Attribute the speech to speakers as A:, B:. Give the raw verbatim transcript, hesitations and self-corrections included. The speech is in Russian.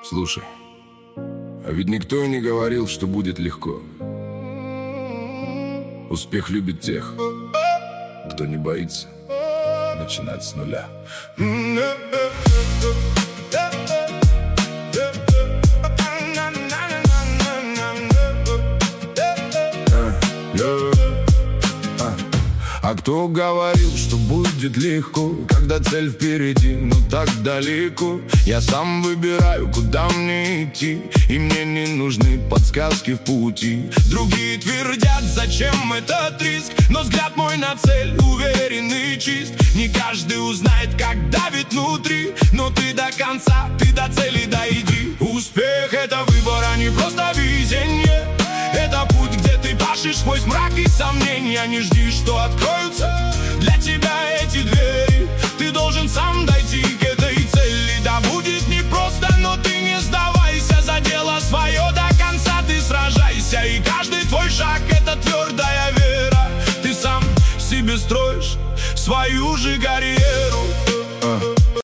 A: Слушай, а ведь никто и не говорил, что будет легко. Успех любит тех, кто не боится начинать с нуля. А кто говорил, что будет легко, когда цель впереди, но так далеко? Я сам выбираю, куда мне идти, и мне не нужны подсказки в пути. Другие твердят, зачем этот риск, но взгляд мой на цель уверен и чист. Не каждый узнает, как давит внутри, но ты до конца, ты до цели дойди. Успех — это выбор, а не просто везение. Это путь, где ты пашешь сквозь мрак и сомнения. Не жди, что откроются для тебя эти двери. Ты должен сам дойти к этой цели. Да будет непросто, но ты не сдавайся. За дело свое до конца ты сражайся. И каждый твой шаг — это твердая вера. Ты сам себе строишь свою же карьеру.